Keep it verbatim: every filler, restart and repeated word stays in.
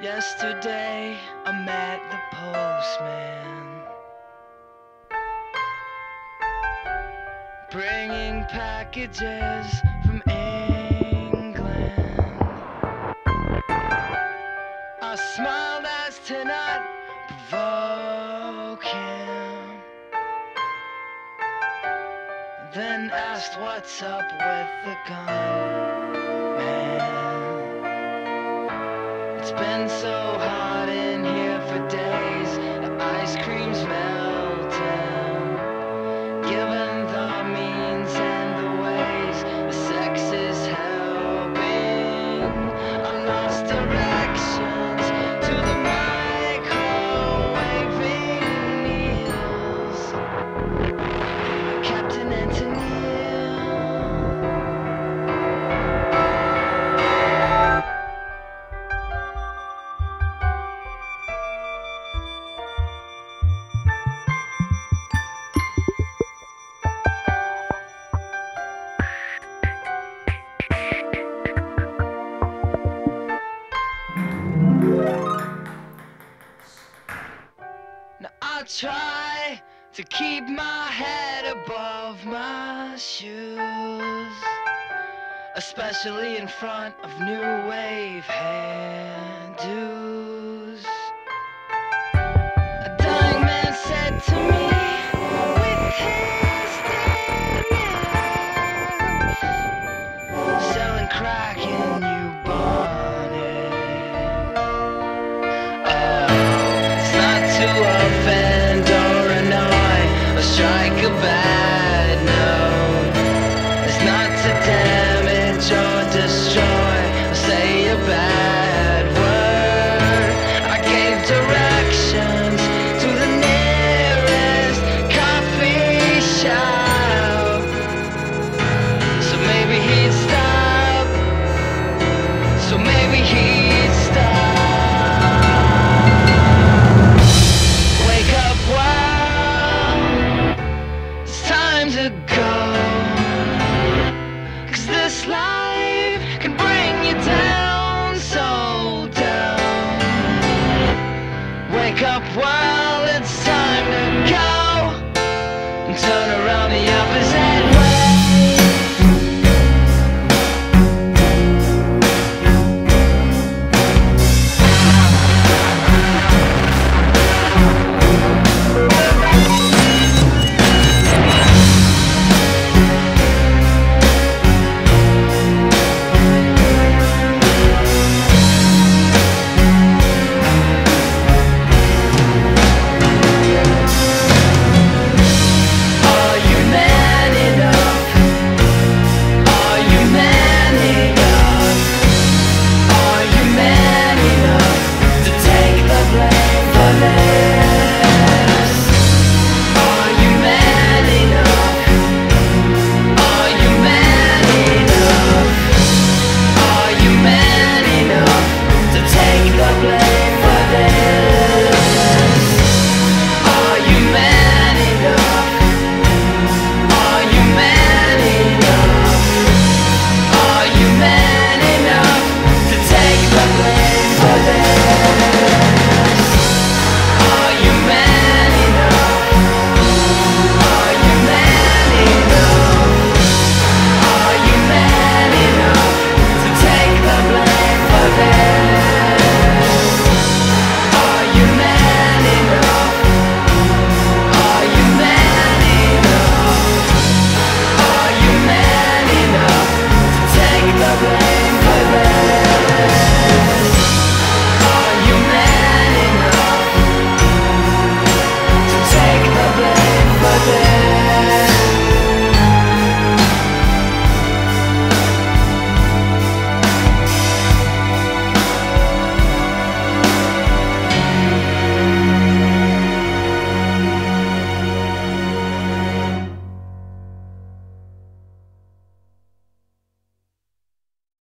Yesterday I met the postman, bringing packages from England. I smiled as to not provoke him, then asked what's up with the gun, man. It's been so hot in here for days, the ice cream's melting. Given the means and the ways, the sex is helping. I lost directions to the microwaving needles. Captain Anthony. Now I try to keep my head above my shoes, especially in front of new wave hairdos. A dying man said to me with his dead lips, selling crack in